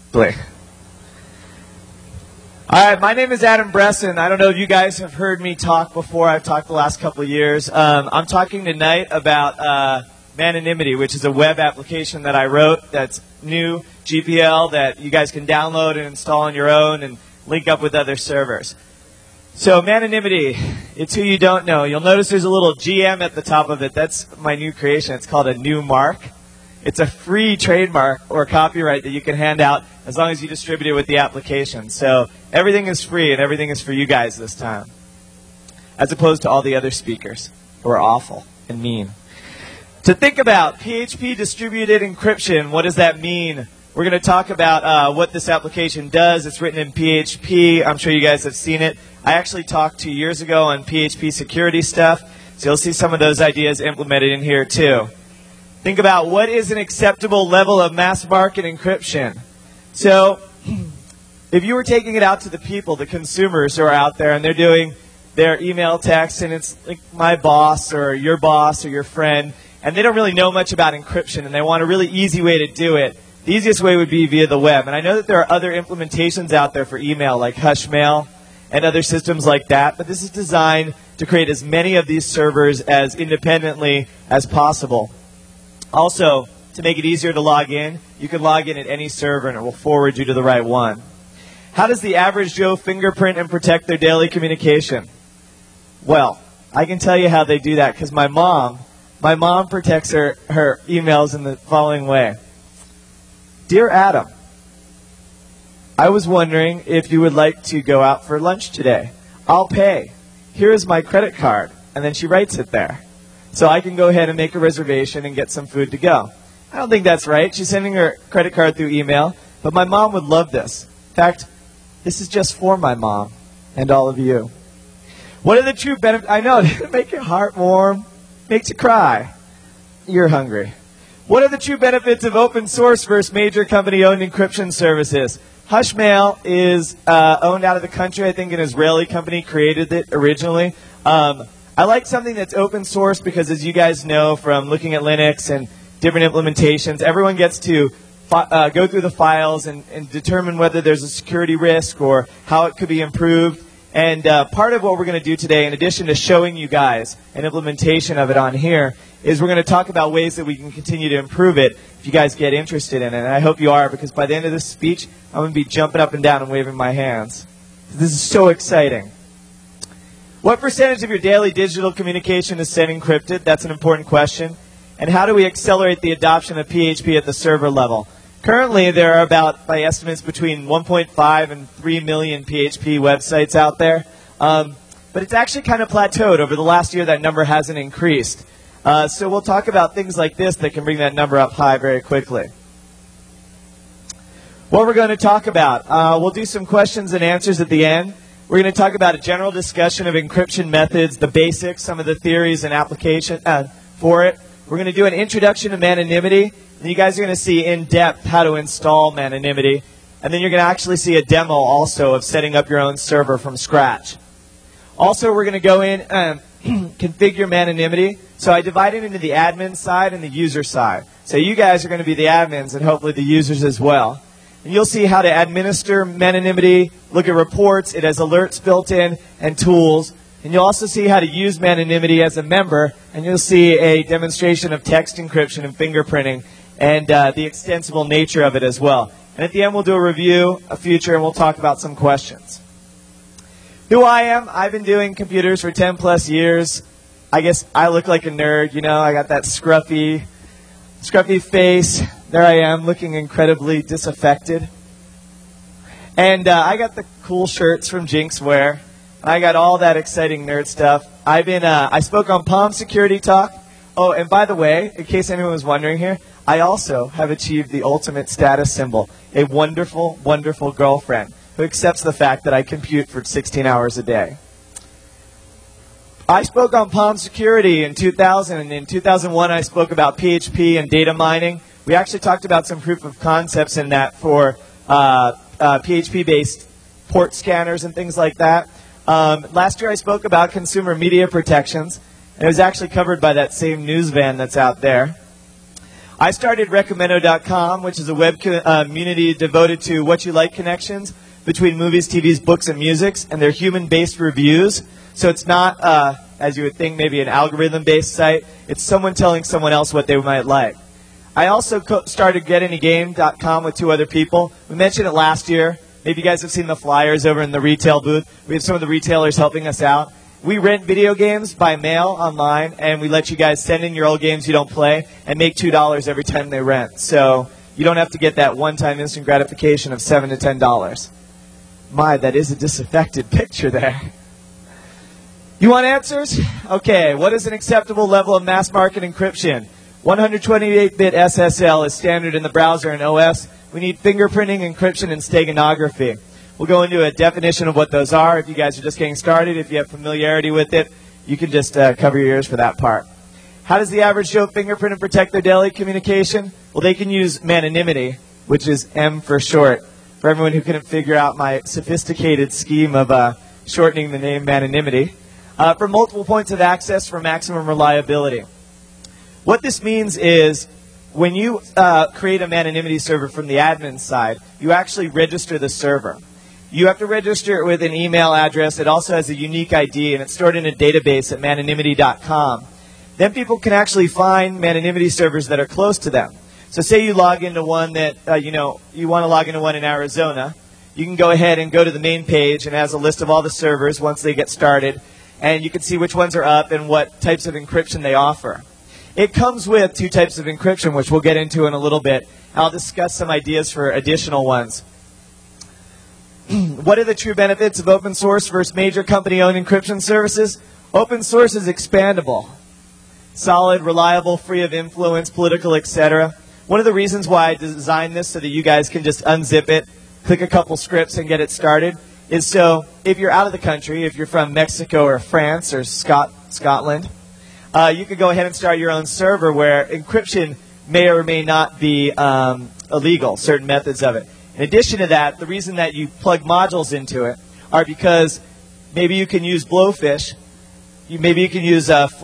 All right, my name is Adam Bresson. I don't know if you guys have heard me talk before. I've talked the last couple of years. I'm talking tonight about Manonymity, which is a web application that I wrote that's new, GPL, that you guys can download and install on your own and link up with other servers. So Manonymity, it's who you don't know. You'll notice there's a little GM at the top of it. That's my new creation. It's called a new mark. It's a free trademark or copyright that you can hand out as long as you distribute it with the application. So everything is free and everything is for you guys this time, as opposed to all the other speakers who are awful and mean. To think about PHP distributed encryption, what does that mean? We're going to talk about what this application does. It's written in PHP. I'm sure you guys have seen it. I actually talked 2 years ago on PHP security stuff, so you'll see some of those ideas implemented in here too. Think about what is an acceptable level of mass market encryption. So if you were taking it out to the people, the consumers who are out there, and they're doing their email text, and it's like my boss or your friend, and they don't really know much about encryption, and they want a really easy way to do it, the easiest way would be via the web. And I know that there are other implementations out there for email, like Hushmail and other systems like that, but this is designed to create as many of these servers as independently as possible. Also, to make it easier to log in, you can log in at any server and it will forward you to the right one. How does the average Joe fingerprint and protect their daily communication? Well, I can tell you how they do that because my mom protects her emails in the following way. Dear Adam, I was wondering if you would like to go out for lunch today. I'll pay. Here is my credit card. And then she writes it there. So I can go ahead and make a reservation and get some food to go. I don't think that's right. She's sending her credit card through email, but my mom would love this. In fact, this is just for my mom and all of you. What are the true benefits? I know, it makes your heart warm, makes you cry. You're hungry. What are the true benefits of open source versus major company-owned encryption services? Hushmail is owned out of the country. I think an Israeli company created it originally. I like something that's open source because, as you guys know from looking at Linux and different implementations, everyone gets to go through the files and determine whether there's a security risk or how it could be improved. And part of what we're going to do today, in addition to showing you guys an implementation of it on here, is we're going to talk about ways that we can continue to improve it if you guys get interested in it. And I hope you are, because by the end of this speech, I'm going to be jumping up and down and waving my hands. This is so exciting. What percentage of your daily digital communication is sent encrypted? That's an important question. And how do we accelerate the adoption of PHP at the server level? Currently, there are about, by estimates, between 1.5 and 3 million PHP websites out there. But it's actually kind of plateaued. Over the last year, that number hasn't increased. So we'll talk about things like this that can bring that number up high very quickly. What we're going to talk about, we'll do some questions and answers at the end. We're going to talk about a general discussion of encryption methods, the basics, some of the theories and application for it. We're going to do an introduction to Manonymity. And you guys are going to see in depth how to install Manonymity. And then you're going to actually see a demo also of setting up your own server from scratch. Also, we're going to go in and configure Manonymity. So I divide it into the admin side and the user side. So you guys are going to be the admins and hopefully the users as well. And you'll see how to administer Manonymity, look at reports. It has alerts built in and tools. And you'll also see how to use Manonymity as a member. And you'll see a demonstration of text encryption and fingerprinting and the extensible nature of it as well. And at the end, we'll do a review, a future, and we'll talk about some questions. Who I am, I've been doing computers for 10 plus years. I guess I look like a nerd, you know. I got that scruffy face. There I am, looking incredibly disaffected. And I got the cool shirts from Jinxwear. I got all that exciting nerd stuff. I spoke on Palm Security Talk. Oh, and by the way, in case anyone was wondering here, I also have achieved the ultimate status symbol, a wonderful, wonderful girlfriend who accepts the fact that I compute for 16 hours a day. I spoke on Palm Security in 2000, and in 2001 I spoke about PHP and data mining. We actually talked about some proof of concepts in that for PHP-based port scanners and things like that. Last year I spoke about consumer media protections, and it was actually covered by that same news van that's out there. I started Recommendo.com, which is a web community devoted to what you like connections between movies, TVs, books, and musics, and they're human-based reviews. So it's not, as you would think, maybe an algorithm-based site. It's someone telling someone else what they might like. I also started GetAnyGame.com with 2 other people. We mentioned it last year. Maybe you guys have seen the flyers over in the retail booth. We have some of the retailers helping us out. We rent video games by mail online, and we let you guys send in your old games you don't play and make $2 every time they rent. So you don't have to get that one-time instant gratification of $7 to $10. My, that is a disaffected picture there. You want answers? Okay, what is an acceptable level of mass market encryption? 128-bit SSL is standard in the browser and OS. We need fingerprinting, encryption, and steganography. We'll go into a definition of what those are. If you guys are just getting started, if you have familiarity with it, you can just cover your ears for that part. How does the average Joe fingerprint and protect their daily communication? Well, they can use Manonymity, which is M for short. For everyone who couldn't figure out my sophisticated scheme of shortening the name Manonymity. For multiple points of access for maximum reliability. What this means is when you create a Manonymity server from the admin side, you actually register the server. You have to register it with an email address. It also has a unique ID, and it's stored in a database at Manonymity.com. Then people can actually find Manonymity servers that are close to them. So say you log into one that, you want to log into one in Arizona. You can go ahead and go to the main page, and it has a list of all the servers once they get started. And you can see which ones are up and what types of encryption they offer. It comes with 2 types of encryption, which we'll get into in a little bit. I'll discuss some ideas for additional ones. What are the true benefits of open source versus major company-owned encryption services? Open source is expandable. Solid, reliable, free of influence, political, etc. One of the reasons why I designed this so that you guys can just unzip it, click a couple scripts, and get it started is so if you're out of the country, if you're from Mexico or France or Scotland, you could go ahead and start your own server where encryption may or may not be illegal, certain methods of it. In addition to that, the reason that you plug modules into it are because maybe you can use Blowfish, maybe you can use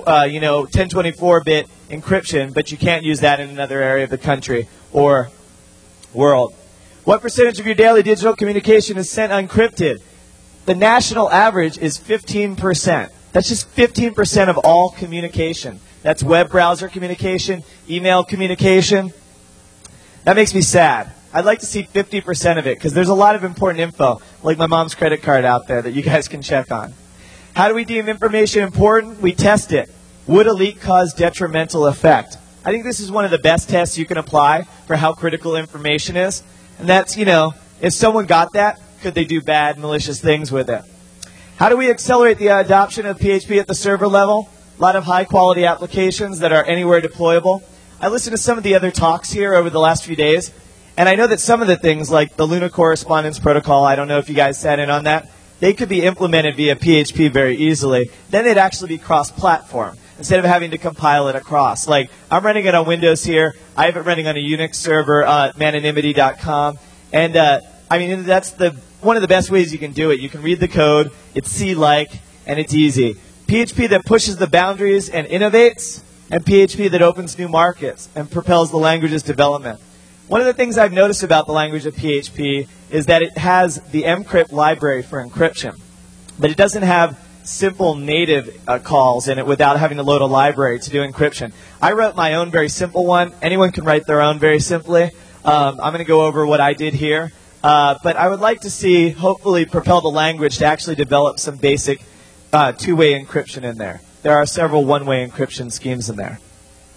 1024-bit encryption, but you can't use that in another area of the country or world. What percentage of your daily digital communication is sent unencrypted? The national average is 15%. That's just 15% of all communication. That's web browser communication, email communication. That makes me sad. I'd like to see 50% of it because there's a lot of important info, like my mom's credit card out there that you guys can check on. How do we deem information important? We test it. Would a leak cause detrimental effect? I think this is one of the best tests you can apply for how critical information is. And that's, if someone got that, could they do bad, malicious things with it? How do we accelerate the adoption of PHP at the server level? A lot of high-quality applications that are anywhere deployable. I listened to some of the other talks here over the last few days, and I know that some of the things like the Luna Correspondence Protocol, I don't know if you guys sat in on that, they could be implemented via PHP very easily. Then they'd actually be cross-platform instead of having to compile it across. Like, I'm running it on Windows here. I have it running on a Unix server at Manonymity.com. And, that's one of the best ways you can do it. You can read the code, it's C-like, and it's easy. PHP that pushes the boundaries and innovates, and PHP that opens new markets and propels the language's development. One of the things I've noticed about the language of PHP is that it has the mcrypt library for encryption, but it doesn't have simple native calls in it without having to load a library to do encryption. I wrote my own very simple one. Anyone can write their own very simply. I'm going to go over what I did here. But I would like to see, hopefully, propel the language to actually develop some basic two-way encryption in there. There are several one-way encryption schemes in there.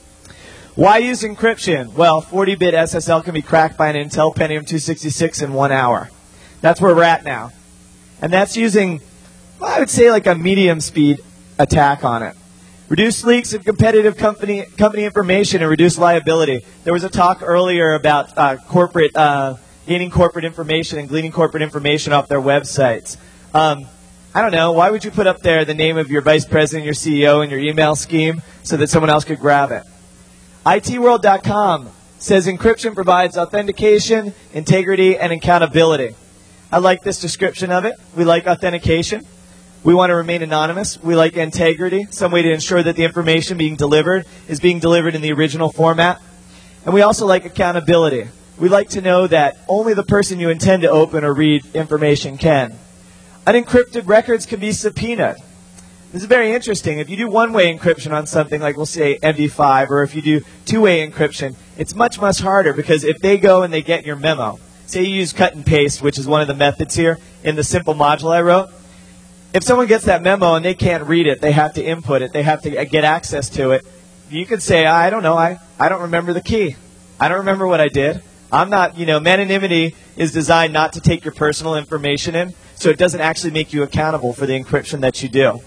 Why use encryption? Well, 40-bit SSL can be cracked by an Intel Pentium 266 in 1 hour. That's where we're at now. And that's using, well, I would say, like a medium-speed attack on it. Reduce leaks of competitive company information and reduce liability. There was a talk earlier about gaining corporate information and gleaning corporate information off their websites. I don't know. Why would you put up there the name of your vice president, your CEO, and your email scheme so that someone else could grab it? ITworld.com says encryption provides authentication, integrity, and accountability. I like this description of it. We like authentication. We want to remain anonymous. We like integrity, some way to ensure that the information being delivered is being delivered in the original format. And we also like accountability. We like to know that only the person you intend to open or read information can. Unencrypted records can be subpoenaed. This is very interesting. If you do one-way encryption on something like, we'll say, MD5, or if you do two-way encryption, it's much, much harder because if they go and they get your memo, say you use cut and paste, which is one of the methods here in the simple module I wrote, if someone gets that memo and they can't read it, they have to input it, they have to get access to it, you could say, I don't know, I don't remember the key. I don't remember what I did. I'm not, Manonymity is designed not to take your personal information in, so it doesn't actually make you accountable for the encryption that you do.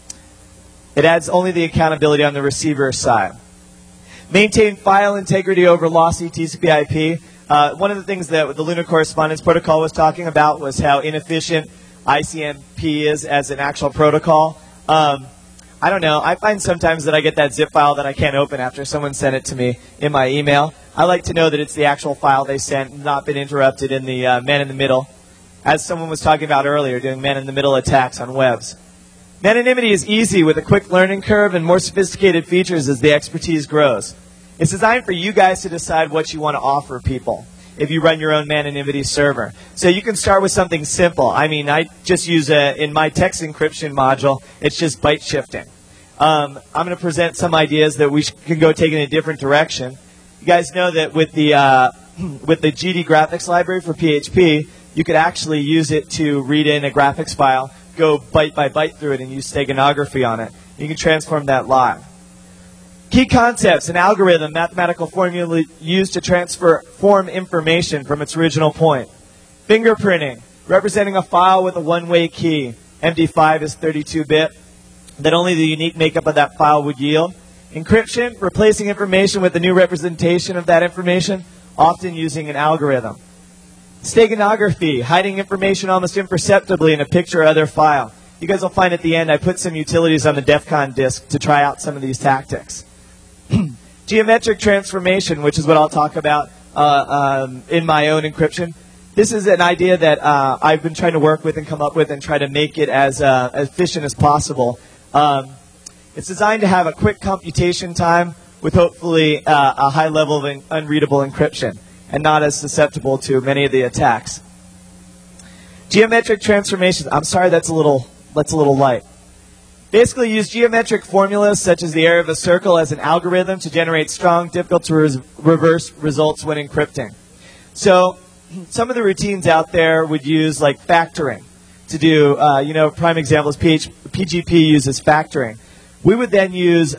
It adds only the accountability on the receiver side. Maintain file integrity over lossy TCP/IP. One of the things that the Lunar Correspondence Protocol was talking about was how inefficient ICMP is as an actual protocol. I don't know. I find sometimes that I get that zip file that I can't open after someone sent it to me in my email. I like to know that it's the actual file they sent, not been interrupted in the man-in-the-middle, as someone was talking about earlier, doing man-in-the-middle attacks on webs. Manonymity is easy with a quick learning curve and more sophisticated features as the expertise grows. It's designed for you guys to decide what you want to offer people if you run your own Manonymity server. So you can start with something simple. I mean, I just use in my text encryption module, it's just byte shifting. I'm going to present some ideas that we can go take in a different direction. You guys know that with the GD graphics library for PHP, you could actually use it to read in a graphics file, go byte by byte through it, and use steganography on it. You can transform that live. Key concepts: an algorithm, mathematical formula used to transform information from its original point. Fingerprinting, representing a file with a one-way key. MD5 is 32-bit, that only the unique makeup of that file would yield. Encryption, replacing information with a new representation of that information, often using an algorithm. Steganography, hiding information almost imperceptibly in a picture or other file. You guys will find at the end I put some utilities on the DEF CON disk to try out some of these tactics. Geometric transformation, which is what I'll talk about in my own encryption. This is an idea that I've been trying to work with and come up with and try to make it as efficient as possible. It's designed to have a quick computation time with hopefully a high level of unreadable encryption and not as susceptible to many of the attacks. Geometric transformations. I'm sorry, that's a little light. Basically, use geometric formulas such as the area of a circle as an algorithm to generate strong, difficult to reverse results when encrypting. So, some of the routines out there would use like factoring to do. Prime example is PGP uses factoring. We would then use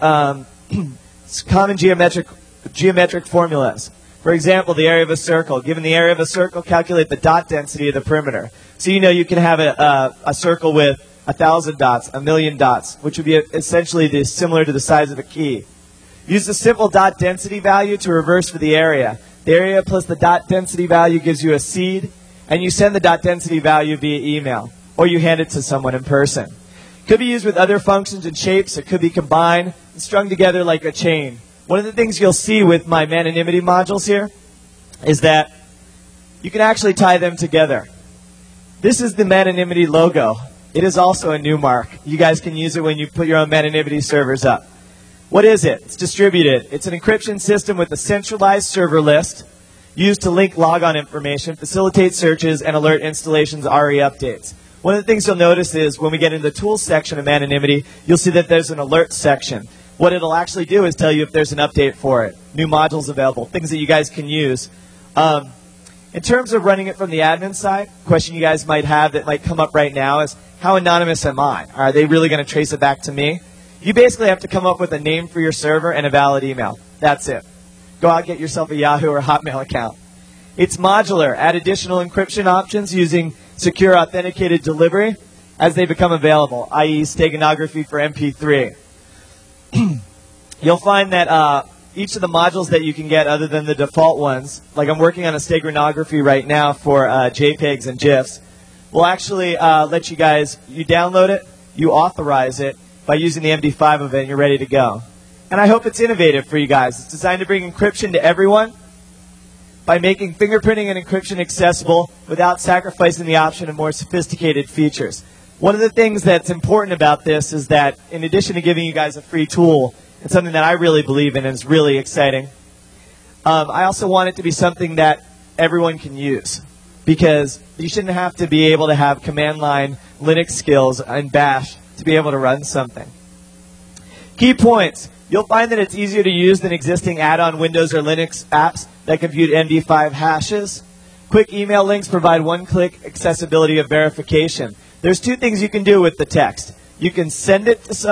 common geometric formulas. For example, the area of a circle. Given the area of a circle, calculate the dot density of the perimeter. So you can have a circle with 1,000 dots, 1,000,000 dots, which would be essentially similar to the size of a key. Use the simple dot density value to reverse for the area. The area plus the dot density value gives you a seed, and you send the dot density value via email, or you hand it to someone in person. Could be used with other functions and shapes. It could be combined and strung together like a chain. One of the things you'll see with my Manonymity modules here is that you can actually tie them together. This is the Manonymity logo. It is also a new mark. You guys can use it when you put your own Manonymity servers up. What is it? It's distributed. It's an encryption system with a centralized server list used to link logon information, facilitate searches, and alert installations ARI updates. One of the things you'll notice is when we get into the tools section of Manonymity, you'll see that there's an alert section. What it'll actually do is tell you if there's an update for it, new modules available, things that you guys can use. In terms of running it from the admin side, a question you guys might have that might come up right now is, how anonymous am I? Are they really going to trace it back to me? You basically have to come up with a name for your server and a valid email. That's it. Go out and get yourself a Yahoo or Hotmail account. It's modular. Add additional encryption options using secure authenticated delivery as they become available, i.e. steganography for MP3. You'll find that each of the modules that you can get other than the default ones, like I'm working on a steganography right now for JPEGs and GIFs, will actually let you guys, you download it, you authorize it by using the MD5 of it, and you're ready to go. And I hope it's innovative for you guys. It's designed to bring encryption to everyone by making fingerprinting and encryption accessible without sacrificing the option of more sophisticated features. One of the things that's important about this is that in addition to giving you guys a free tool, it's something that I really believe in and is really exciting, I also want it to be something that everyone can use, because you shouldn't have to be able to have command line Linux skills and Bash to be able to run something. Key points. You'll find that it's easier to use than existing add-on Windows or Linux apps that compute MD5 hashes. Quick email links provide one-click accessibility of verification. There's two things you can do with the text. You can send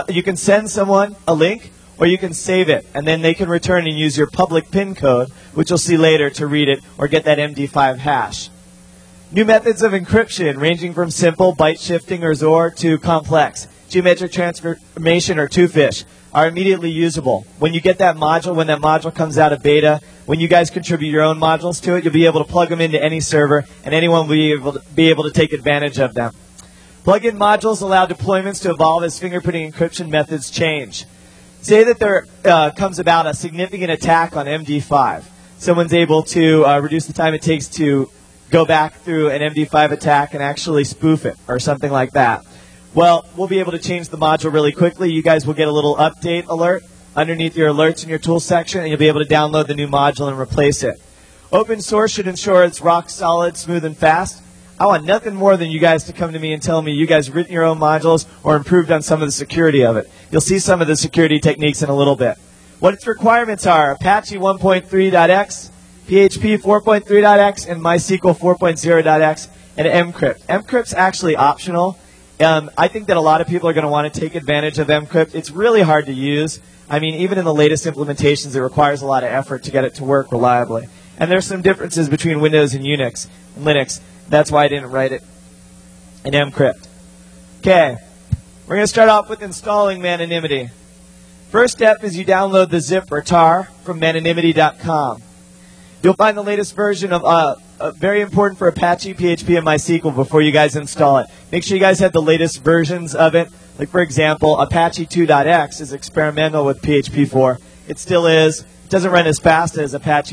someone a link, or you can save it, and then they can return and use your public PIN code, which you'll see later, to read it or get that MD5 hash. New methods of encryption, ranging from simple, byte shifting or XOR, to complex, geometric transformation or two-fish, are immediately usable. When you get that module, when that module comes out of beta, when you guys contribute your own modules to it, you'll be able to plug them into any server, and anyone will be able to take advantage of them. Plug-in modules allow deployments to evolve as fingerprinting encryption methods change. Say that there comes about a significant attack on MD5. Someone's able to reduce the time it takes to go back through an MD5 attack and actually spoof it, or something like that. Well, we'll be able to change the module really quickly. You guys will get a little update alert underneath your alerts in your tools section, and you'll be able to download the new module and replace it. Open source should ensure it's rock solid, smooth, and fast. I want nothing more than you guys to come to me and tell me you guys have written your own modules or improved on some of the security of it. You'll see some of the security techniques in a little bit. What its requirements are: Apache 1.3.x, PHP 4.3.x, and MySQL 4.0.x, and Mcrypt. Mcrypt's actually optional. I think that a lot of people are going to want to take advantage of Mcrypt. It's really hard to use. I mean, even in the latest implementations, it requires a lot of effort to get it to work reliably. And there's some differences between Windows and Unix and Linux. That's why I didn't write it in Mcrypt. Okay, we're going to start off with installing Manonymity. First step is you download the zip or tar from Manonymity.com. You'll find the latest version of very important for Apache, PHP, and MySQL before you guys install it. Make sure you guys have the latest versions of it. Like, for example, Apache 2.x is experimental with PHP 4. It still is. It doesn't run as fast as Apache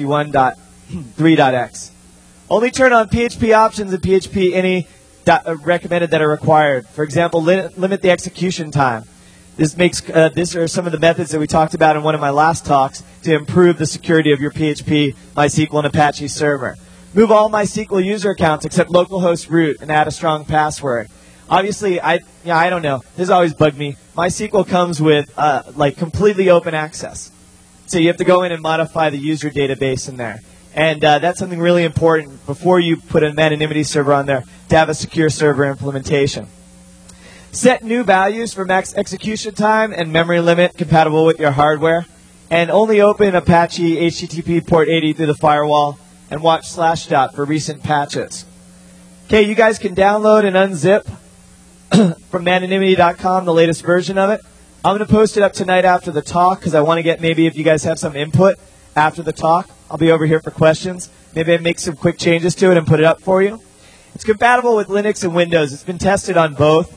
1.3.x. Only turn on PHP options and PHP any recommended that are required. For example, limit the execution time. These are some of the methods that we talked about in one of my last talks to improve the security of your PHP, MySQL, and Apache server. Move all MySQL user accounts except localhost root and add a strong password. Obviously, I don't know. This has always bugged me. MySQL comes with completely open access. So you have to go in and modify the user database in there. And that's something really important before you put a Manonymity server on there, to have a secure server implementation. Set new values for max execution time and memory limit compatible with your hardware. And only open Apache HTTP port 80 through the firewall, and watch Slashdot for recent patches. Okay, you guys can download and unzip from Manonymity.com the latest version of it. I'm going to post it up tonight after the talk, because I want to get maybe if you guys have some input after the talk. I'll be over here for questions. Maybe I make some quick changes to it and put it up for you. It's compatible with Linux and Windows. It's been tested on both.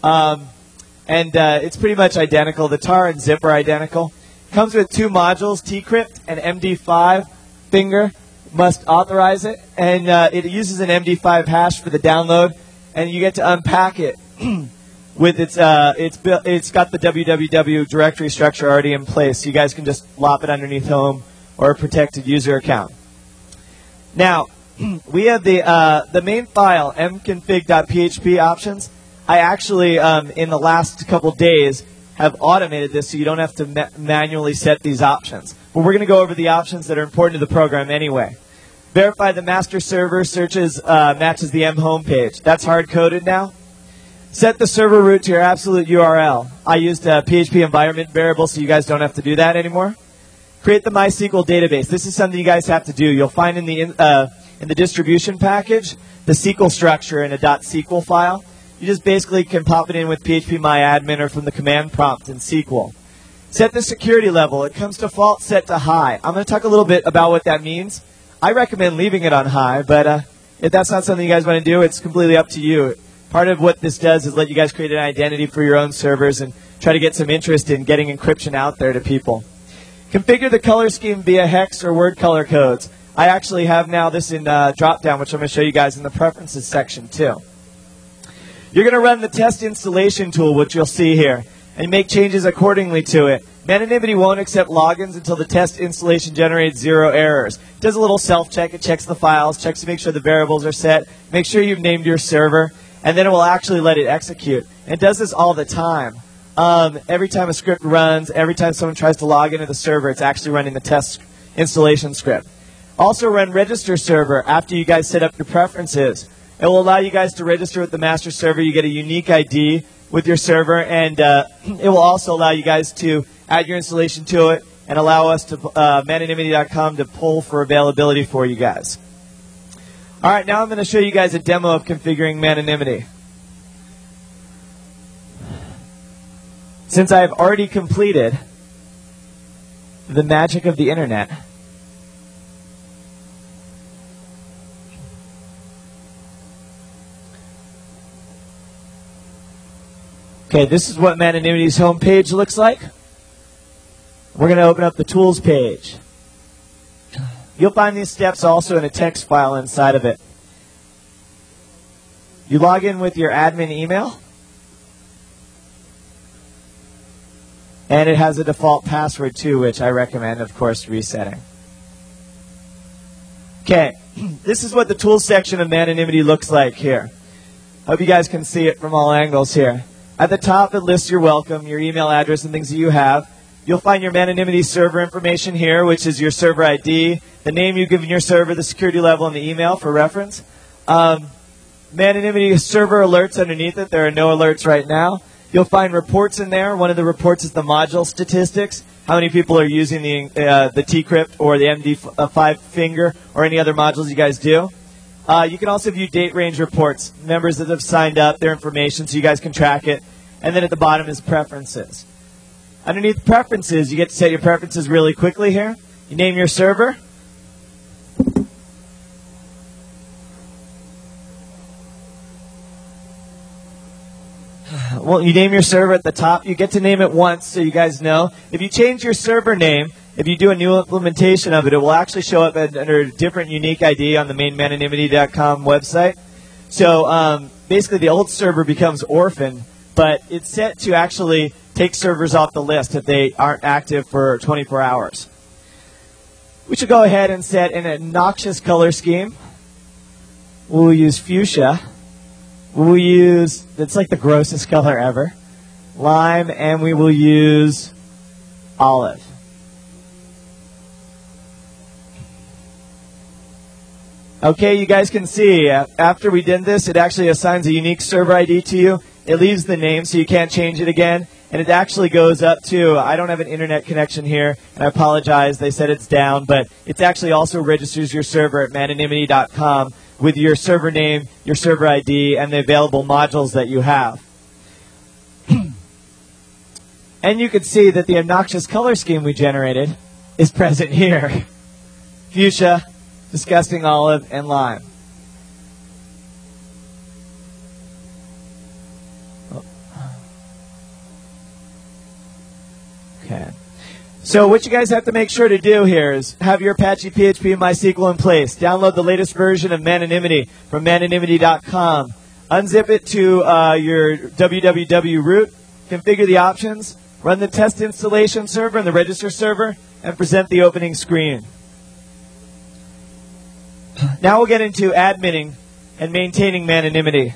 It's pretty much identical. The tar and zip are identical. Comes with two modules, tcrypt and MD5 finger. Must authorize it. And it uses an MD5 hash for the download. And you get to unpack it with it's got the www directory structure already in place. So you guys can just lop it underneath home or a protected user account. Now, we have the main file, mconfig.php options. I actually, in the last couple days, have automated this so you don't have to manually set these options. But we're going to go over the options that are important to the program anyway. Verify the master server matches the M homepage. That's hard-coded now. Set the server root to your absolute URL. I used a PHP environment variable, so you guys don't have to do that anymore. Create the MySQL database. This is something you guys have to do. You'll find in the distribution package the SQL structure in a .SQL file. You just basically can pop it in with phpMyAdmin or from the command prompt in SQL. Set the security level. It comes default set to high. I'm going to talk a little bit about what that means. I recommend leaving it on high, but if that's not something you guys want to do, it's completely up to you. Part of what this does is let you guys create an identity for your own servers and try to get some interest in getting encryption out there to people. Configure the color scheme via hex or word color codes. I actually have now this in Dropdown, which I'm going to show you guys in the preferences section too. You're going to run the test installation tool, which you'll see here, and make changes accordingly to it. ManAnimity won't accept logins until the test installation generates 0 errors. It does a little self-check. It checks the files, checks to make sure the variables are set, make sure you've named your server, and then it will actually let it execute. And it does this all the time. Every time a script runs, every time someone tries to log into the server, it's actually running the test installation script. Also run register server after you guys set up your preferences. It will allow you guys to register with the master server. You get a unique ID with your server, and it will also allow you guys to add your installation to it and allow us to mananimity.com to pull for availability for you guys. All right, now I'm going to show you guys a demo of configuring ManAnimity. Since I've already completed the magic of the internet, okay, this is what ManAnimity's homepage looks like. We're going to open up the tools page. You'll find these steps also in a text file inside of it. You log in with your admin email, and it has a default password too, which I recommend, of course, resetting. Okay, this is what the tools section of ManAnimity looks like here. Hope you guys can see it from all angles here. At the top, it lists your welcome, your email address, and things that you have. You'll find your ManAnimity server information here, which is your server ID, the name you've given your server, the security level, and the email for reference. ManAnimity server alerts underneath it. There are no alerts right now. You'll find reports in there. One of the reports is the module statistics, how many people are using the tcrypt or the MD5 finger or any other modules you guys do. You can also view date range reports, members that have signed up, their information, so you guys can track it. And then at the bottom is preferences. Underneath preferences, you get to set your preferences really quickly here. You name your server. Well, you name your server at the top. You get to name it once so you guys know. If you change your server name, if you do a new implementation of it, it will actually show up under a different unique ID on the main mananimity.com website. So basically the old server becomes orphaned, but it's set to actually take servers off the list if they aren't active for 24 hours. We should go ahead and set an obnoxious color scheme. We'll use fuchsia. We'll use, it's like the grossest color ever, lime, and we will use olive. Okay, you guys can see, after we did this, it actually assigns a unique server ID to you. It leaves the name so you can't change it again. And it actually goes up to, I don't have an internet connection here, and I apologize, they said it's down, but it actually also registers your server at mananimity.com with your server name, your server ID, and the available modules that you have. And you can see that the obnoxious color scheme we generated is present here. Fuchsia, disgusting olive, and lime. Okay. So what you guys have to make sure to do here is have your Apache PHP and MySQL in place. Download the latest version of ManAnimity from mananimity.com. Unzip it to your www root, configure the options, run the test installation server and the register server, and present the opening screen. Now we'll get into adminning and maintaining ManAnimity.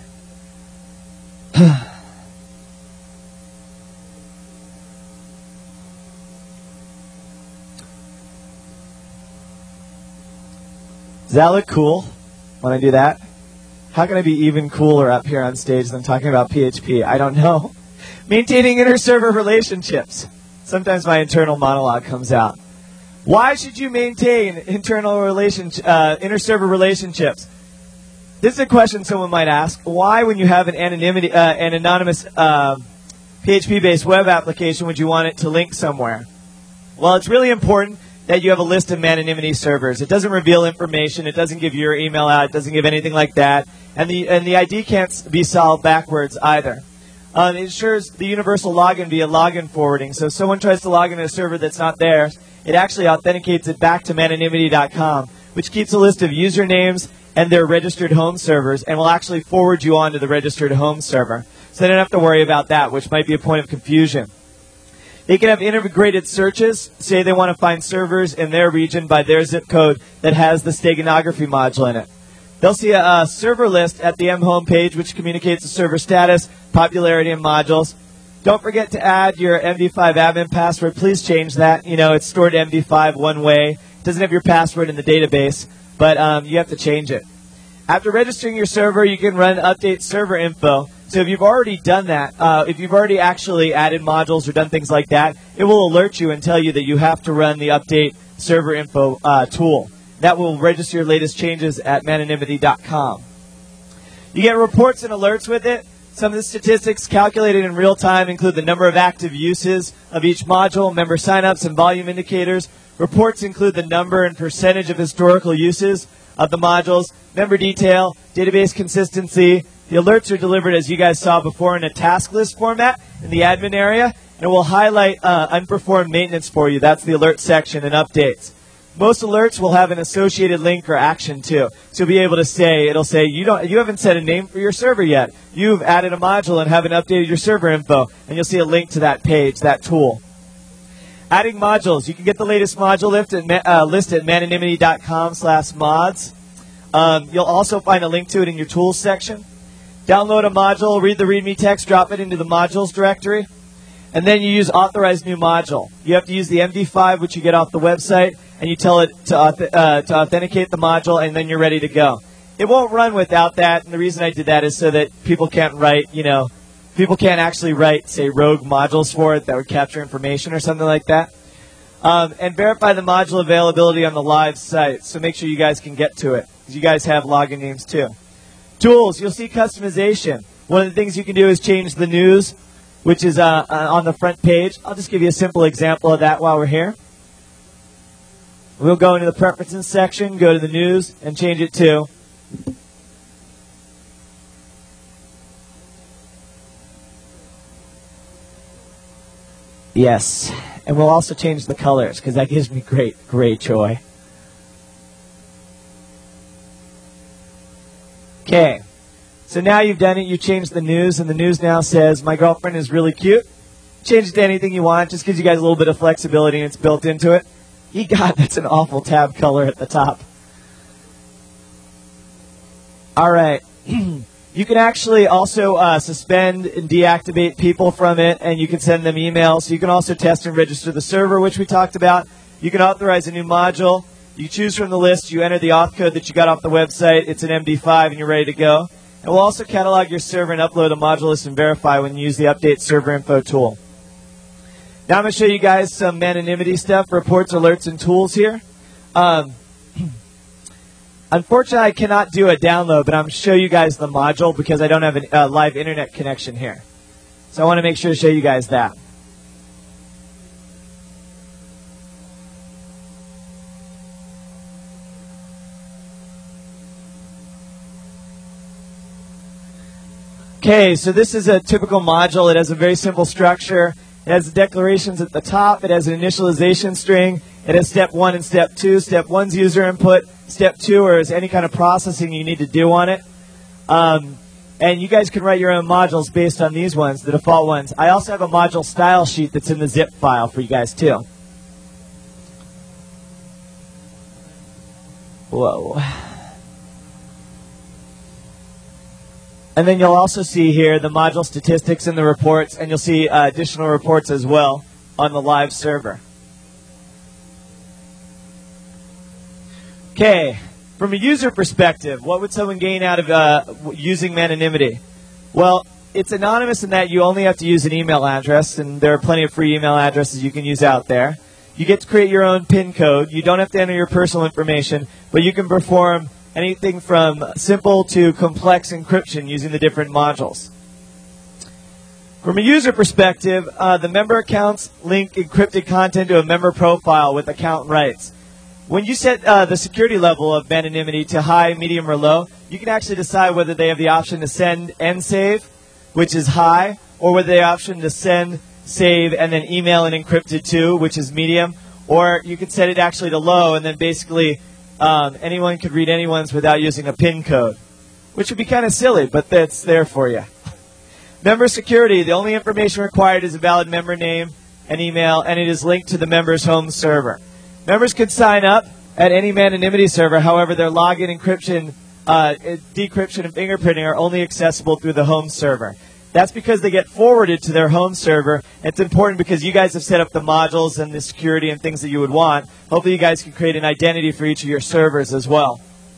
Does that look cool when I do that? How can I be even cooler up here on stage than talking about PHP? I don't know. Maintaining inter-server relationships. Sometimes my internal monologue comes out. Why should you maintain inter-server relationships? This is a question someone might ask. Why, when you have an anonymous PHP-based web application, would you want it to link somewhere? Well, it's really important that you have a list of ManAnimity servers. It doesn't reveal information. It doesn't give your email out. It doesn't give anything like that. And the ID can't be solved backwards either. It ensures the universal login via login forwarding. So if someone tries to log into a server that's not theirs, it actually authenticates it back to mananimity.com, which keeps a list of usernames and their registered home servers, and will actually forward you on to the registered home server. So they don't have to worry about that, which might be a point of confusion. They can have integrated searches. Say they want to find servers in their region by their zip code that has the steganography module in it. They'll see a server list at the M homepage, which communicates the server status, popularity, and modules. Don't forget to add your MD5 admin password. Please change that. You know, it's stored MD5 one way. It doesn't have your password in the database, but you have to change it. After registering your server, you can run update server info. So if you've already done that, if you've already actually added modules or done things like that, it will alert you and tell you that you have to run the update server info tool. That will register your latest changes at mananimity.com. You get reports and alerts with it. Some of the statistics calculated in real time include the number of active uses of each module, member signups, and volume indicators. Reports include the number and percentage of historical uses of the modules, member detail, database consistency. The alerts are delivered, as you guys saw before, in a task list format in the admin area, and it will highlight unperformed maintenance for you. That's the alert section and updates. Most alerts will have an associated link or action too. So you'll be able to say, it'll say, you haven't set a name for your server yet. You've added a module and haven't updated your server info, and you'll see a link to that page, that tool. Adding modules. You can get the latest module list at mananimity.com/mods. You'll also find a link to it in your tools section. Download a module, read the README text, drop it into the modules directory, and then you use authorize new module. You have to use the MD5, which you get off the website, and you tell it to authenticate the module, and then you're ready to go. It won't run without that, and the reason I did that is so that people can't write, people can't actually write, say, rogue modules for it that would capture information or something like that. And verify the module availability on the live site, so make sure you guys can get to it, because you guys have login names too. Tools, you'll see customization. One of the things you can do is change the news, which is on the front page. I'll just give you a simple example of that while we're here. We'll go into the preferences section, go to the news, and change it to yes. And we'll also change the colors, because that gives me great joy. Okay. So now you've done it, you changed the news, and the news now says, my girlfriend is really cute. Change it to anything you want, just gives you guys a little bit of flexibility, and it's built into it. God, that's an awful tab color at the top. All right. You can actually also suspend and deactivate people from it, and you can send them emails. You can also test and register the server, which we talked about. You can authorize a new module. You choose from the list. You enter the auth code that you got off the website. It's an MD5, and you're ready to go. And we'll also catalog your server and upload a module list and verify when you use the Update Server Info tool. Now I'm going to show you guys some Mananimity stuff, reports, alerts, and tools here. Unfortunately, I cannot do a download, but I'm going to show you guys the module because I don't have a live internet connection here. So I want to make sure to show you guys that. Okay, so this is a typical module. It has a very simple structure. It has the declarations at the top. It has an initialization string. It has step 1 and step 2. Step 1's user input. Step 2 is any kind of processing you need to do on it. And you guys can write your own modules based on these ones, the default ones. I also have a module style sheet that's in the zip file for you guys too. Whoa. And then you'll also see here the module statistics and the reports, and you'll see additional reports as well on the live server. Okay, from a user perspective, what would someone gain out of using Mananimity? Well, it's anonymous in that you only have to use an email address, and there are plenty of free email addresses you can use out there. You get to create your own PIN code. You don't have to enter your personal information, but you can perform anything from simple to complex encryption using the different modules. From a user perspective, the member accounts link encrypted content to a member profile with account rights. When you set the security level of Mananimity to high, medium, or low, you can actually decide whether they have the option to send and save, which is high, or whether they have the option to send, save, and then email and encrypted to, which is medium. Or you could set it actually to low, and then basically anyone could read anyone's without using a PIN code, which would be kind of silly, but that's there for you. Member security, the only information required is a valid member name, and email, and it is linked to the member's home server. Members can sign up at any Manonymity server. However, their login, encryption, decryption, and fingerprinting are only accessible through the home server. That's because they get forwarded to their home server. It's important because you guys have set up the modules and the security and things that you would want. Hopefully you guys can create an identity for each of your servers as well.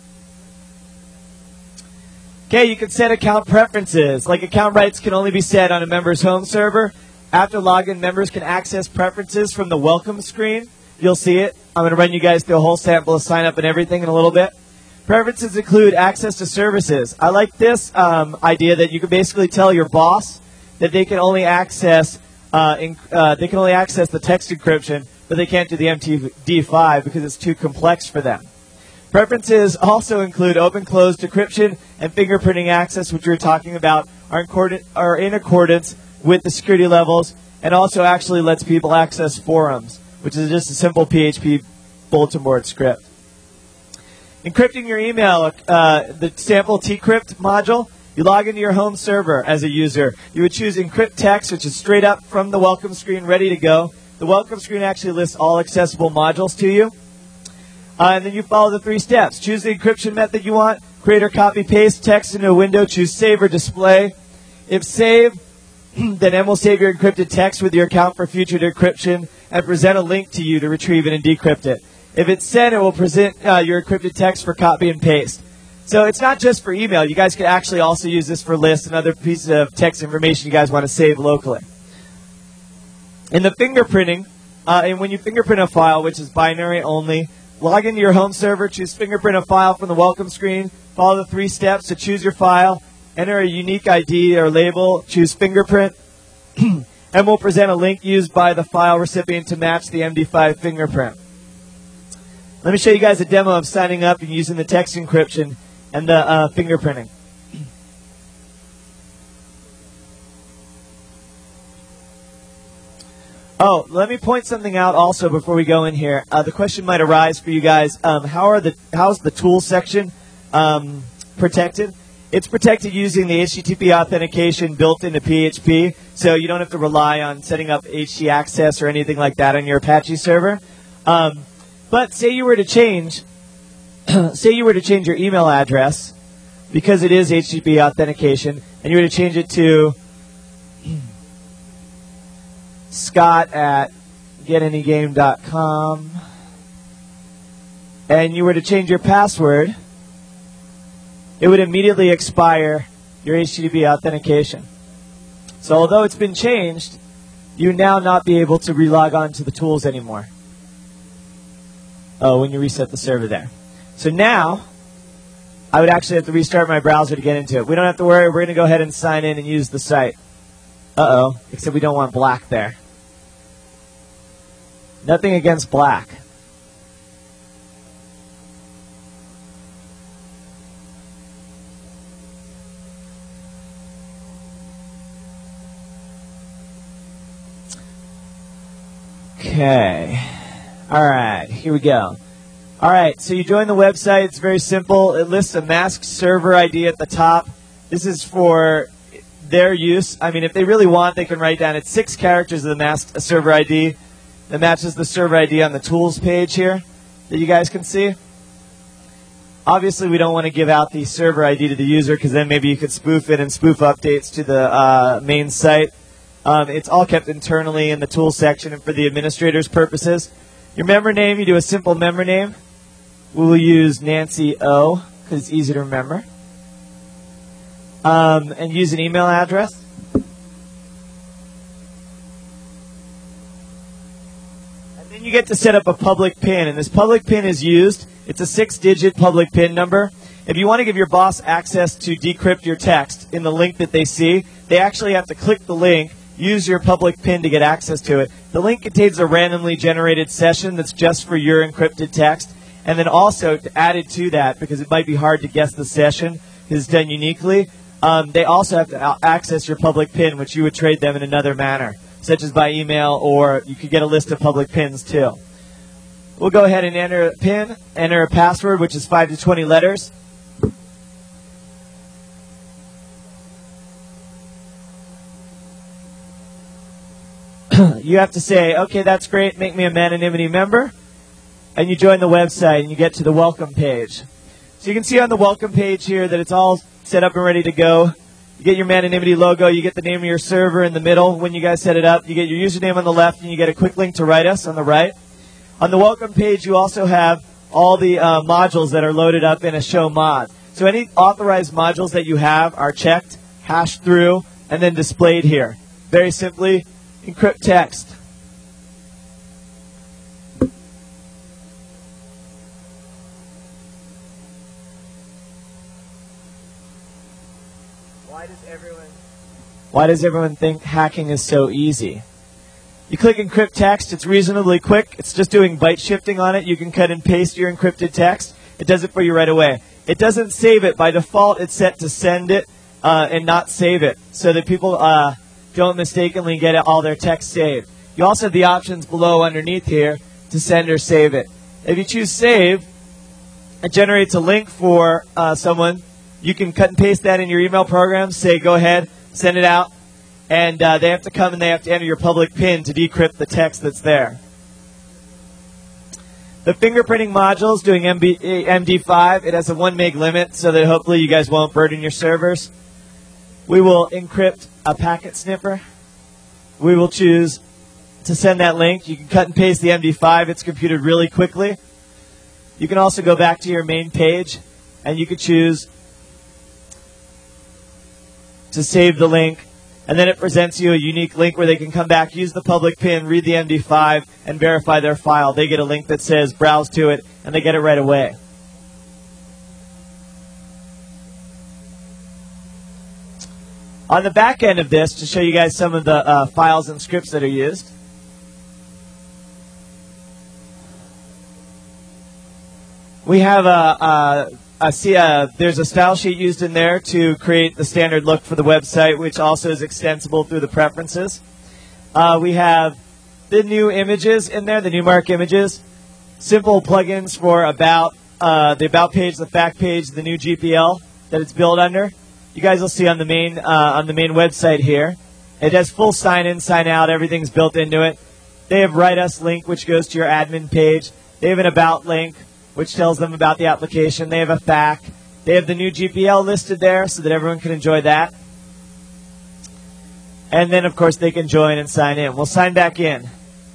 Okay, you can set account preferences. Like account rights can only be set on a member's home server. After login, members can access preferences from the welcome screen. You'll see it. I'm going to run you guys through a whole sample of sign up and everything in a little bit. Preferences include access to services. I like this idea that you can basically tell your boss that they can only access the text encryption, but they can't do the MTD5 because it's too complex for them. Preferences also include open-closed decryption and fingerprinting access, which we were talking about, are in accordance with the security levels, and also actually lets people access forums, which is just a simple PHP bulletin board script. Encrypting your email, the sample TCrypt module, you log into your home server as a user. You would choose encrypt text, which is straight up from the welcome screen, ready to go. The welcome screen actually lists all accessible modules to you. And then you follow the 3 steps. Choose the encryption method you want, create or copy paste text into a window, choose save or display. If save, then M will save your encrypted text with your account for future decryption and present a link to you to retrieve it and decrypt it. If it's sent, it will present your encrypted text for copy and paste. So it's not just for email. You guys could actually also use this for lists and other pieces of text information you guys want to save locally. In the fingerprinting, and when you fingerprint a file, which is binary only, log into your home server, choose fingerprint a file from the welcome screen, follow the 3 steps to choose your file, enter a unique ID or label, choose fingerprint, and we'll present a link used by the file recipient to match the MD5 fingerprint. Let me show you guys a demo of signing up and using the text encryption and the fingerprinting. Oh, let me point something out also before we go in here. The question might arise for you guys, how's the tools section protected? It's protected using the HTTP authentication built into PHP, so you don't have to rely on setting up HT access or anything like that on your Apache server. But say you were to change your email address because it is HTTP authentication, and you were to change it to scott@getanygame.com, and you were to change your password, it would immediately expire your HTTP authentication. So although it's been changed, you would now not be able to relog on to the tools anymore. When you reset the server there. So now, I would actually have to restart my browser to get into it. We don't have to worry. We're going to go ahead and sign in and use the site. Except we don't want black there. Nothing against black. Okay. All right, here we go. All right, so you join the website. It's very simple. It lists a masked server ID at the top. This is for their use. I mean, if they really want, they can write down it's 6 characters of the masked server ID that matches the server ID on the tools page here that you guys can see. Obviously, we don't want to give out the server ID to the user because then maybe you could spoof it and spoof updates to the main site. It's all kept internally in the tools section and for the administrator's purposes. Your member name, you do a simple member name. We will use Nancy O because it's easy to remember. And use an email address. And then you get to set up a public PIN. And this public PIN is used. It's a 6-digit public PIN number. If you want to give your boss access to decrypt your text in the link that they see, they actually have to click the link, use your public PIN to get access to it. The link contains a randomly generated session that's just for your encrypted text. And then also, added to that, because it might be hard to guess the session because it's done uniquely, they also have to access your public PIN, which you would trade them in another manner, such as by email, or you could get a list of public PINs too. We'll go ahead and enter a PIN, enter a password, which is 5 to 20 letters. you have to say, okay, that's great, make me a Manonymity member, and you join the website and you get to the welcome page. So you can see on the welcome page here that it's all set up and ready to go. You get your Manonymity logo, you get the name of your server in the middle when you guys set it up, you get your username on the left, and you get a quick link to write us on the right. On the welcome page, you also have all the modules that are loaded up in a show mod. So any authorized modules that you have are checked, hashed through, and then displayed here. Very simply, encrypt text. Why does everyone think hacking is so easy? You click encrypt text, it's reasonably quick. It's just doing byte shifting on it. You can cut and paste your encrypted text. It does it for you right away. It doesn't save it. By default, it's set to send it and not save it, so that people don't mistakenly get all their text saved. You also have the options below underneath here to send or save it. If you choose save, it generates a link for someone. You can cut and paste that in your email program, say go ahead, send it out, and they have to come and they have to enter your public PIN to decrypt the text that's there. The fingerprinting modules doing MD5, it has a 1 meg limit so that hopefully you guys won't burden your servers. We will encrypt a packet sniffer. We will choose to send that link. You can cut and paste the MD5. It's computed really quickly. You can also go back to your main page and you can choose to save the link, and then it presents you a unique link where they can come back, use the public PIN, read the MD5, and verify their file. They get a link that says browse to it, and they get it right away. On the back end of this, to show you guys some of the files and scripts that are used, we have there's a style sheet used in there to create the standard look for the website, which also is extensible through the preferences. We have the new images in there, the new Mark images, simple plugins for about the about page, the fact page, the new GPL that it's built under. You guys will see on the main website here. It has full sign in, sign out. Everything's built into it. They have Write Us link, which goes to your admin page. They have an About link, which tells them about the application. They have a FAQ. They have the new GPL listed there so that everyone can enjoy that. And then, of course, they can join and sign in. We'll sign back in.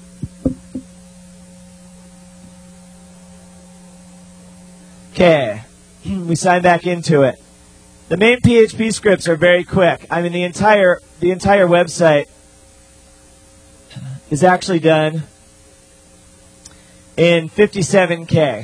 Okay. We sign back into it. The main PHP scripts are very quick. I mean, the entire website is actually done in 57K.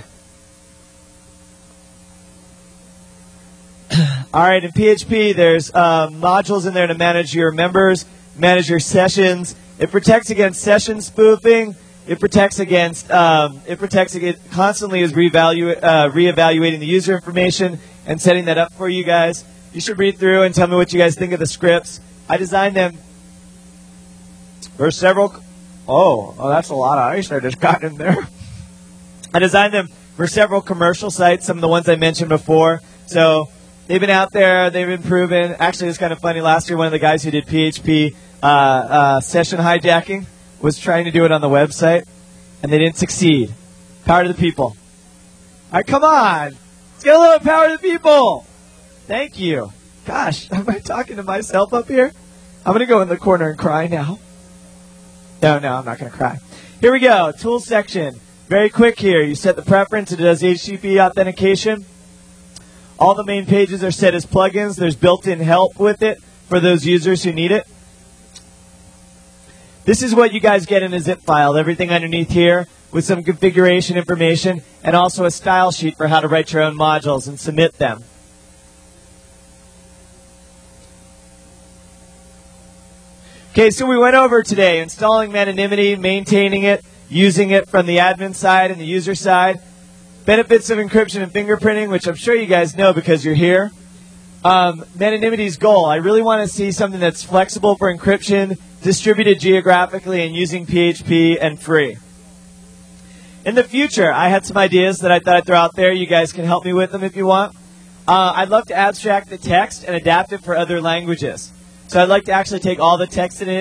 All right, in PHP, there's modules in there to manage your members, manage your sessions. It protects against session spoofing. It protects against constantly is reevaluating the user information and setting that up for you guys. You should read through and tell me what you guys think of the scripts. I designed them for several. Oh, that's a lot of ice I just got in there. I designed them for several commercial sites, some of the ones I mentioned before. So they've been out there. They've been proven. Actually, it's kind of funny. Last year, one of the guys who did PHP session hijacking was trying to do it on the website, and they didn't succeed. Power to the people. All right, come on. Let's get a little power to the people. Thank you. Gosh, am I talking to myself up here? I'm going to go in the corner and cry now. No, I'm not going to cry. Here we go. Tools section. Very quick here. You set the preference. It does HTTP authentication. All the main pages are set as plugins. There's built-in help with it for those users who need it. This is what you guys get in a zip file. Everything underneath here with some configuration information and also a style sheet for how to write your own modules and submit them. Okay, so we went over today installing Manonymity, maintaining it, using it from the admin side and the user side. Benefits of encryption and fingerprinting, which I'm sure you guys know because you're here. Manonymity's goal. I really want to see something that's flexible for encryption, distributed geographically, and using PHP and free. In the future, I had some ideas that I thought I'd throw out there. You guys can help me with them if you want. I'd love to abstract the text and adapt it for other languages. So I'd like to actually take all the text in it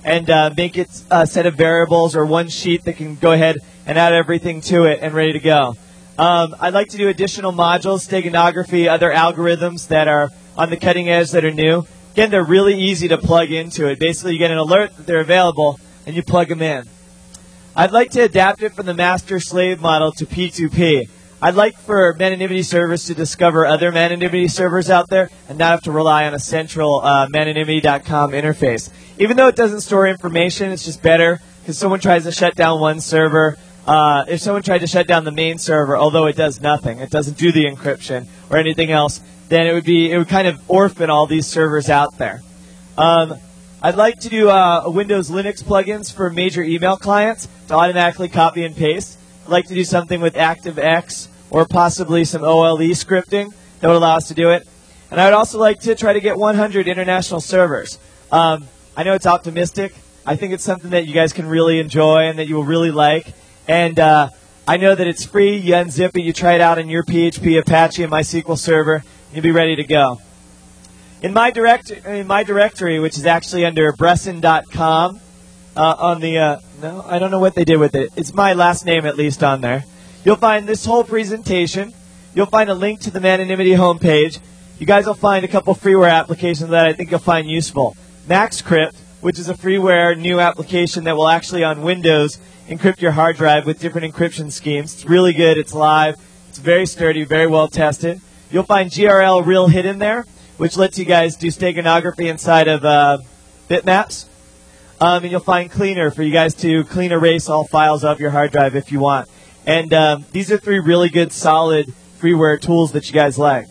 and make it a set of variables or one sheet that can go ahead and add everything to it and ready to go. I'd like to do additional modules, steganography, other algorithms that are on the cutting edge that are new. Again, they're really easy to plug into it. Basically, you get an alert that they're available, and you plug them in. I'd like to adapt it from the master-slave model to P2P. I'd like for Manonymity servers to discover other Manonymity servers out there and not have to rely on a central Manonymity.com interface. Even though it doesn't store information, it's just better because someone tries to shut down one server. If someone tried to shut down the main server, although it does nothing, it doesn't do the encryption or anything else, then it would kind of orphan all these servers out there. I'd like to do Windows Linux plugins for major email clients to automatically copy and paste. I'd like to do something with ActiveX or possibly some OLE scripting that would allow us to do it. And I would also like to try to get 100 international servers. I know it's optimistic. I think it's something that you guys can really enjoy and that you will really like. And I know that it's free. You unzip it, you try it out in your PHP, Apache, and MySQL server, and you'll be ready to go. In my directory, which is actually under Bresson.com, on the, no, I don't know what they did with it. It's my last name at least on there. You'll find this whole presentation. You'll find a link to the Manonymity homepage. You guys will find a couple freeware applications that I think you'll find useful. MaxCrypt, which is a freeware new application that will actually on Windows encrypt your hard drive with different encryption schemes. It's really good. It's live. It's very sturdy, very well tested. You'll find GRL Real Hidden there, which lets you guys do steganography inside of bitmaps. And you'll find Cleaner for you guys to clean erase all files off your hard drive if you want. And these are 3 really good, solid freeware tools that you guys like.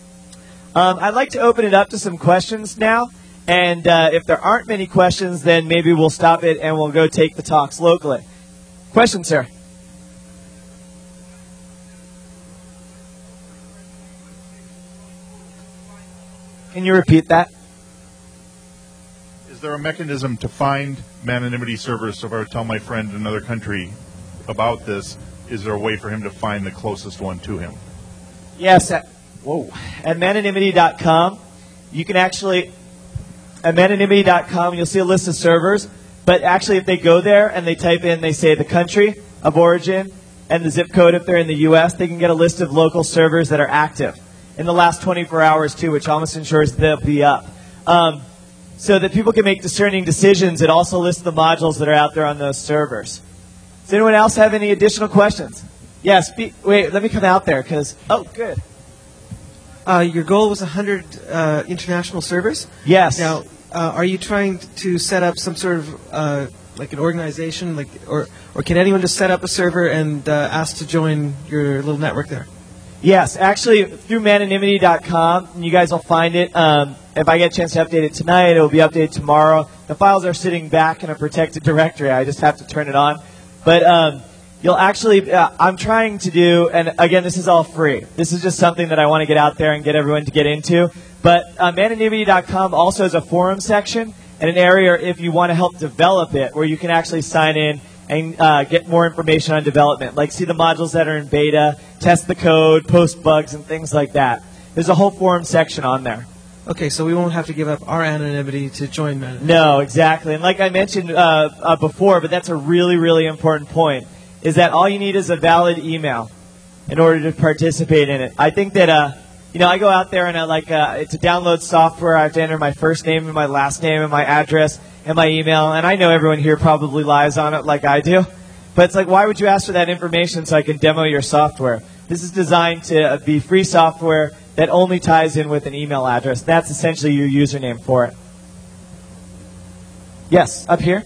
I'd like to open it up to some questions now. And if there aren't many questions, then maybe we'll stop it and we'll go take the talks locally. Question, sir? Can you repeat that? Is there a mechanism to find Manonymity servers? So if I were to tell my friend in another country about this, is there a way for him to find the closest one to him? Yes. At Manonymity.com, you can actually, at Manonymity.com, you'll see a list of servers. But actually, if they go there and they type in, they say the country of origin and the zip code if they're in the U.S., they can get a list of local servers that are active in the last 24 hours, too, which almost ensures they'll be up. So that people can make discerning decisions. It also lists the modules that are out there on those servers. Does anyone else have any additional questions? Yes. Wait, let me come out there because, oh, good. Your goal was 100 international servers? Yes. Now, are you trying to set up some sort of like an organization, or can anyone just set up a server and ask to join your little network there? Yes, actually through Manonymity.com, you guys will find it. If I get a chance to update it tonight, it will be updated tomorrow. The files are sitting back in a protected directory. I just have to turn it on. But you'll actually, I'm trying to do, and again, this is all free. This is just something that I want to get out there and get everyone to get into. But Manonymity.com also has a forum section and an area if you want to help develop it where you can actually sign in and get more information on development, like see the modules that are in beta, test the code, post bugs, and things like that. There's a whole forum section on there. Okay, so we won't have to give up our anonymity to join Manonymity. No, exactly. And like I mentioned before, but that's a really, really important point, is that all you need is a valid email in order to participate in it. I think that, I go out there and to download software, I have to enter my first name and my last name and my address and my email, and I know everyone here probably lies on it like I do. But it's like, why would you ask for that information so I can demo your software? This is designed to be free software that only ties in with an email address. That's essentially your username for it. Yes, up here.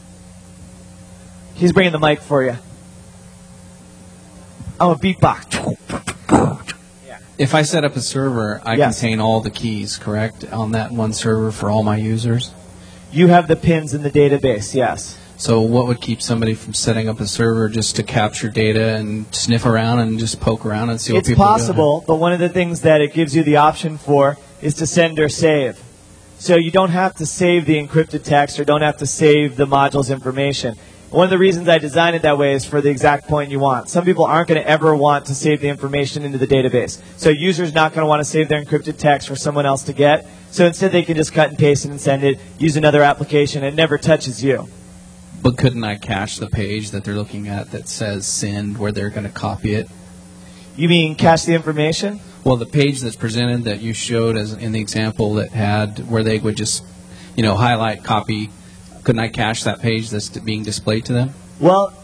He's bringing the mic for you. Oh, a beatbox. If I set up a server, I contain all the keys, correct, on that one server for all my users? You have the pins in the database, yes. So what would keep somebody from setting up a server just to capture data and sniff around and just poke around and see what people do? It's possible, but one of the things that it gives you the option for is to send or save. So you don't have to save the encrypted text or don't have to save the module's information. One of the reasons I designed it that way is for the exact point you want. Some people aren't going to ever want to save the information into the database. So a user's not going to want to save their encrypted text for someone else to get. So instead they can just cut and paste it and send it, use another application. It never touches you. But couldn't I cache the page that they're looking at that says send where they're going to copy it? You mean cache the information? Well, the page that's presented that you showed as in the example that had where they would just, highlight, copy, couldn't I cache that page that's being displayed to them? Well,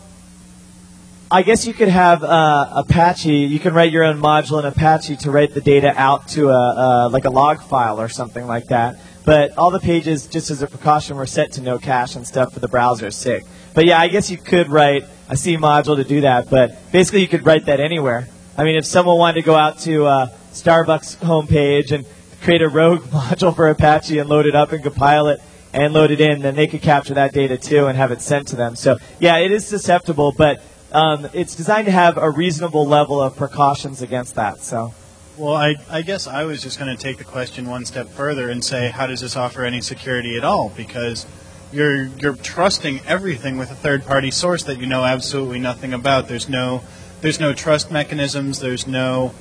I guess you could have Apache. You can write your own module in Apache to write the data out to a log file or something like that. But all the pages, just as a precaution, were set to no cache and stuff for the browser's sake. But yeah, I guess you could write a C module to do that. But basically, you could write that anywhere. I mean, if someone wanted to go out to Starbucks homepage and create a rogue module for Apache and load it up and compile it and load it in, then they could capture that data too and have it sent to them. So yeah, it is susceptible, but it's designed to have a reasonable level of precautions against that. So. Well, I guess I was just going to take the question one step further and say, how does this offer any security at all? Because you're trusting everything with a third-party source that you know absolutely nothing about. There's no trust mechanisms. There's no.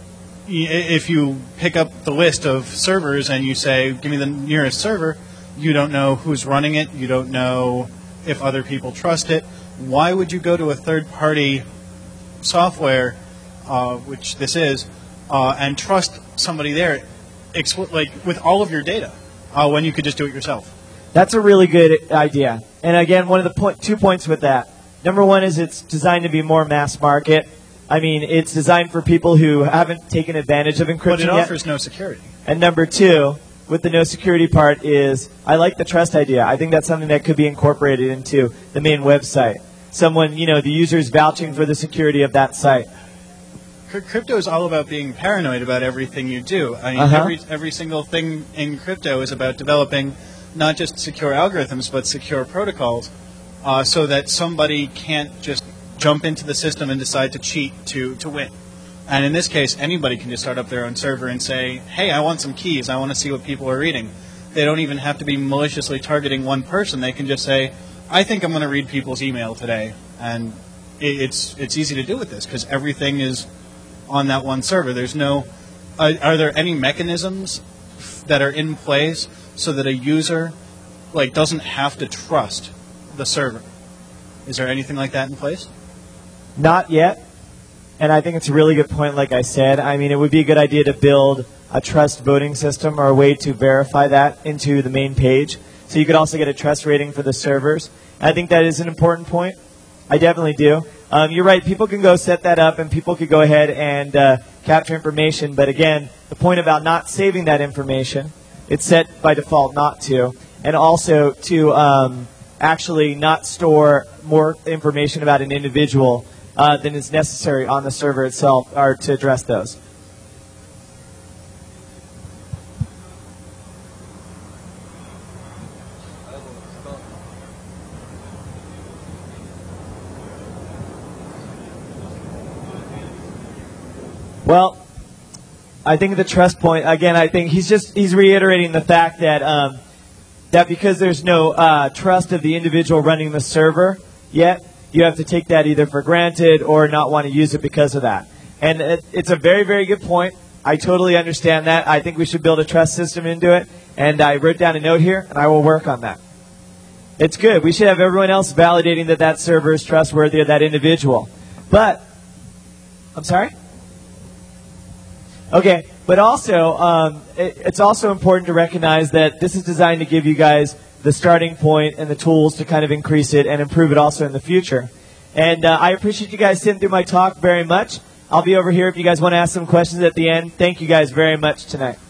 If you pick up the list of servers and you say, give me the nearest server, you don't know who's running it. You don't know if other people trust it. Why would you go to a third-party software, which this is, and trust somebody there, with all of your data, when you could just do it yourself? That's a really good idea. And again, one of the 2 points with that. Number one is it's designed to be more mass market. I mean, it's designed for people who haven't taken advantage of encryption yet. But it offers no security. And number two, with the no security part is, I like the trust idea. I think that's something that could be incorporated into the main website. Someone, the user's vouching for the security of that site. Crypto is all about being paranoid about everything you do. I mean, every single thing in crypto is about developing not just secure algorithms, but secure protocols, so that somebody can't just jump into the system and decide to cheat to win. And in this case, anybody can just start up their own server and say, hey, I want some keys. I want to see what people are reading. They don't even have to be maliciously targeting one person. They can just say, I think I'm going to read people's email today. And it's easy to do with this because everything is on that one server. There's no. Are there any mechanisms that are in place so that a user doesn't have to trust the server? Is there anything like that in place? Not yet. And I think it's a really good point, like I said. I mean, it would be a good idea to build a trust voting system or a way to verify that into the main page. So you could also get a trust rating for the servers. And I think that is an important point. I definitely do. You're right. People can go set that up, and people could go ahead and capture information. But again, the point about not saving that information, it's set by default not to. And also to actually not store more information about an individual than is necessary on the server itself, or to address those. Well, I think the trust point, again, I think he's reiterating the fact that that because there's no trust of the individual running the server yet, you have to take that either for granted or not want to use it because of that. And it's a very, very good point. I totally understand that. I think we should build a trust system into it. And I wrote down a note here, and I will work on that. It's good. We should have everyone else validating that that server is trustworthy of that individual. But, I'm sorry? Okay, but also, it's also important to recognize that this is designed to give you guys the starting point and the tools to kind of increase it and improve it also in the future. And I appreciate you guys sitting through my talk very much. I'll be over here if you guys want to ask some questions at the end. Thank you guys very much tonight.